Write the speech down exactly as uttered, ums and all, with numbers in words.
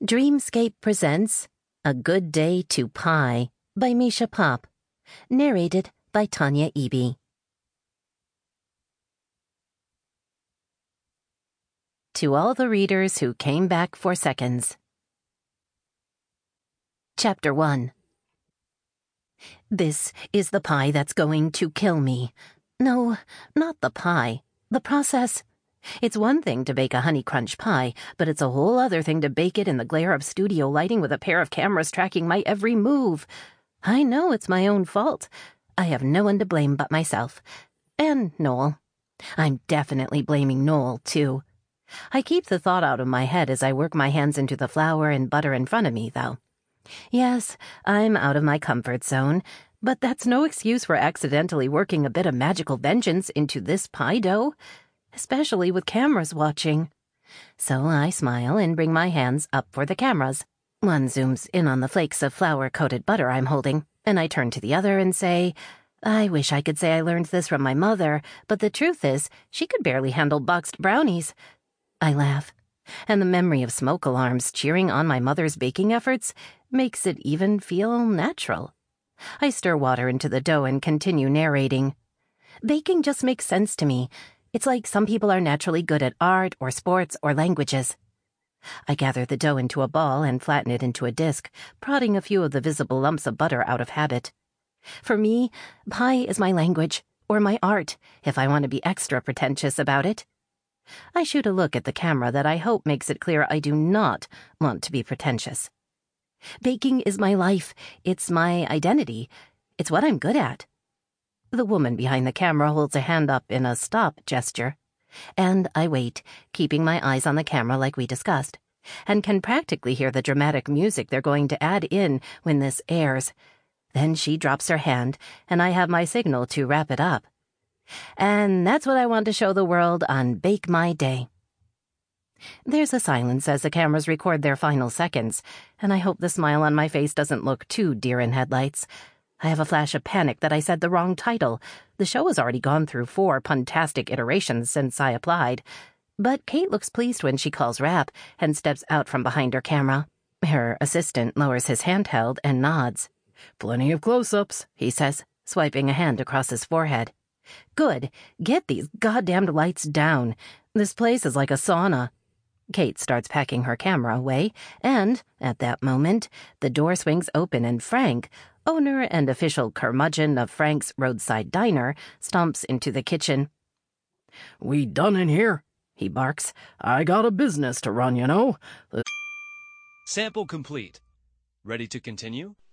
Dreamscape presents A Good Day to Pie by Misha Pop, narrated by Tanya Eby. To all the readers who came back for seconds. Chapter one. This is the pie that's going to kill me. No, not the pie. The process. It's one thing to bake a honey crunch pie, but it's a whole other thing to bake it in the glare of studio lighting with a pair of cameras tracking my every move. I know it's my own fault. I have no one to blame but myself. And Noel. I'm definitely blaming Noel, too. I keep the thought out of my head as I work my hands into the flour and butter in front of me, though. Yes, I'm out of my comfort zone, but that's no excuse for accidentally working a bit of magical vengeance into this pie dough, especially with cameras watching. So I smile and bring my hands up for the cameras. One zooms in on the flakes of flour-coated butter I'm holding, and I turn to the other and say, I wish I could say I learned this from my mother, but the truth is, she could barely handle boxed brownies. I laugh, and the memory of smoke alarms cheering on my mother's baking efforts makes it even feel natural. I stir water into the dough and continue narrating. Baking just makes sense to me. It's like some people are naturally good at art or sports or languages. I gather the dough into a ball and flatten it into a disc, prodding a few of the visible lumps of butter out of habit. For me, pie is my language, or my art, if I want to be extra pretentious about it. I shoot a look at the camera that I hope makes it clear I do not want to be pretentious. Baking is my life. It's my identity. It's what I'm good at. The woman behind the camera holds a hand up in a stop gesture. And I wait, keeping my eyes on the camera like we discussed, and can practically hear the dramatic music they're going to add in when this airs. Then she drops her hand, and I have my signal to wrap it up. And that's what I want to show the world on Bake My Day. There's a silence as the cameras record their final seconds, and I hope the smile on my face doesn't look too deer in headlights. I have a flash of panic that I said the wrong title. The show has already gone through four puntastic iterations since I applied. But Kate looks pleased when she calls wrap and steps out from behind her camera. Her assistant lowers his handheld and nods. Plenty of close-ups, he says, swiping a hand across his forehead. Good. Get these goddamned lights down. This place is like a sauna. Kate starts packing her camera away, and, at that moment, the door swings open and Frank, owner and official curmudgeon of Frank's Roadside Diner, stomps into the kitchen. We done in here, he barks. I got a business to run, you know. Sample complete. Ready to continue?